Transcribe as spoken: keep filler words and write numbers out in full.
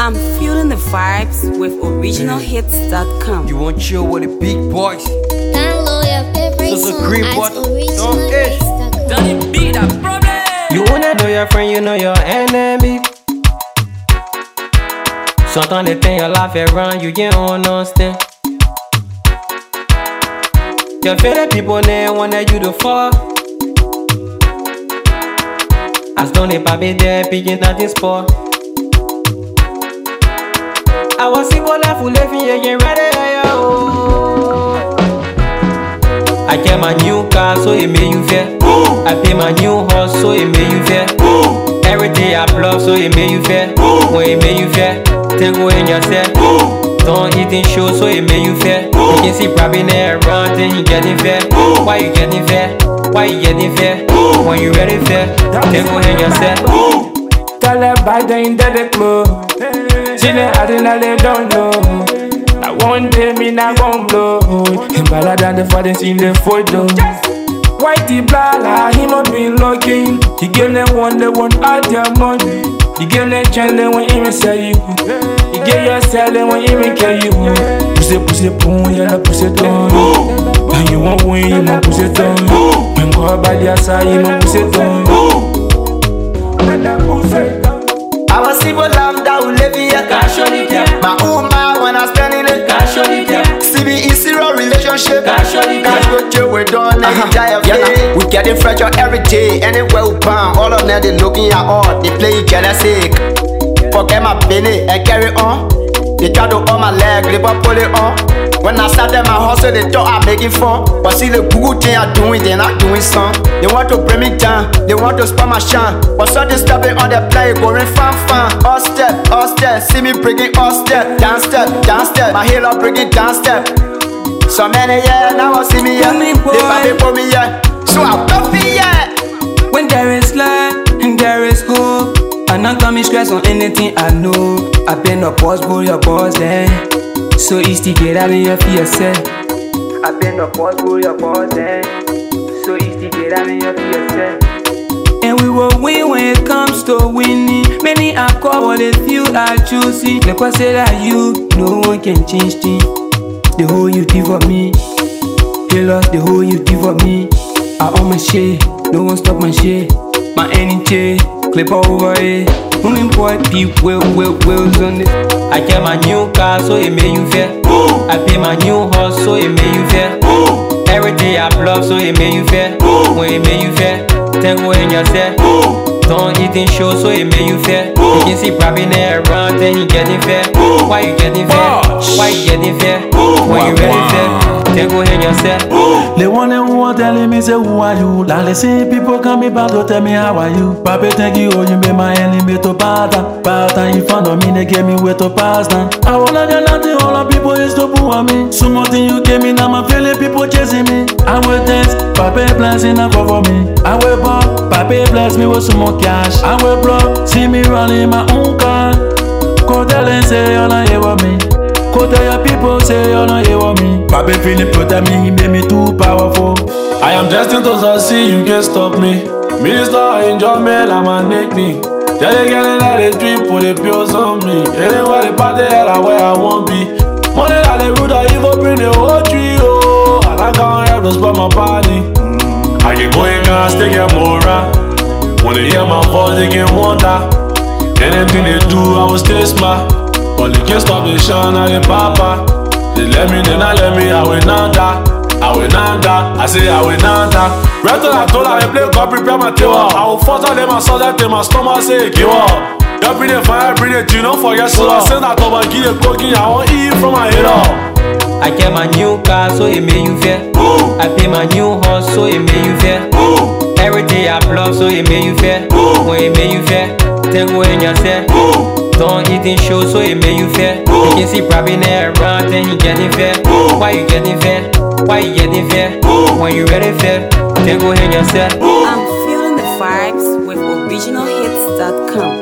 I'm feeling the vibes with original hits dot com. You want chill with the big boys? Download your favorite So, so song green at button. original Don't hits dot com. Don't it be that problem? You wanna know your friend, you know your enemy. Sometimes they think your life around you, you don't understand. Your favorite people, they wanted you to fall. As long as I be there, picking that this sport. I was single life who left me again ready. Oh. I get my new car, so it made you fair. I pay my new house, so it made you fair. Every day I block, so it made you fair. When it made you fair, take away in yourself. Don't eat in show, so it made you fair. You can see probably there around, then you getting fair. Why you getting fair? Why you getting fair? When you ready fair, take away in yourself. Tell her by the end of the club. She didn't have it, they don't know. I one day me not gon' blow. Him better than the father in the photo. Whitey Blala, he not been looking. He give them one, they want all their money. He give them chance, they won't even sell you. He give yourself, they won't even kill you. Pussy, pussy, boom, you know pussy down. And you won't win, you know pussy down. When go by the side, you know pussy down. I was single love that will live here. Cash on it, yeah. My own man when I spend it. Cash on it, yeah. C B is zero relationship. Cash on it, yeah. Cash go chill, we done every day of day. We getting fresher every day. Anywhere we pound, all of them they looking at all. They play jealousy. Forget my penny and carry on. They try to on my leg, they but pull it on. When I start them my hustle, they thought I'm making fun. But see the Google thing I'm doing, they're not doing some. They want to bring me down, they want to spam my shine. But so they stopping on the play, going fan fan. All step, all step, see me breaking all step. Down step, down step, my heel up breaking down step. So many yeah, now I see me yeah. They probably for me yeah. So I'm coffee yeah. When there is light and there is hope, I not got me stress on anything I know. I've been a boss, boy, your boss then. So easy to get out of your fear, say. I've been a boss, boy, your boss then. So easy to get out of your fear, say. And we will win when it comes to winning. Many are called, but few are choosing. Like I say that you, no one can change things. The whole you did for me, they lost the whole you did for me. I own my shit, no one stop my shit. My energy, clip over it. Only boy, people will, will, wills on it. I get my new car, so it made you fair. I pay my new house, so it made you fair. Every day I block, so it made you fair. When it made you fair, take away in yourself. Don't eat in show, so it made you fair. You can see probably there around, then you getting fair. Why you getting fair? Why you getting fair? When you ready fair, take away in yourself. The one who want telling me say who are you? Like they see people coming back to tell me how are you? Papa thank you, oh you made my enemy to pattern. Pattern in front of me, they gave me way to pass down. I wanna get nothing, all the people is to boo on me. So much thing you gave me, now I'm feeling people chasing me. I will dance, Papa blessing up for me. I will ball, Papa bless me with some more cash. I will block, see me running my own car. Go tell and say you're not here with me. Go tell your people, say you're not here with me. Papa feeling protect me, he made me too powerful. I am destined to succeed, you can't stop me. Minister, enjoy me, I'm a nickname. Tell the girl that they dream, put the pills on me. Anywhere they party, hell, where I won't be. Money that they root, I even bring the whole trio. And I can't help to spot my party. I can go in cars, they get more round. When they hear my voice, they get wonder. Anything they do, I will stay smart. But they can't stop the shine, I get papa. They let me, then I let me, I will not die. I will not die, I say I will not die. Right till I told her, I play God, prepare my tail. I will force out them, I saw that in my stomach, say, give up. Every day fire, every day, you don't forget. So I send that over, give a cookie, I won't eat from my head off. I get my new car, so it made you fair. I pay my new house, so it made you fair. Every day I block, so it made you fair. When it made you fair, take away in yourself. Don't eat in show, so it made you fair. You can see probably there around, then you getting fair. Why you getting fair? Why you getting fair? When you ready fair, take away in yourself. I'm feeling the vibes with original hits dot com.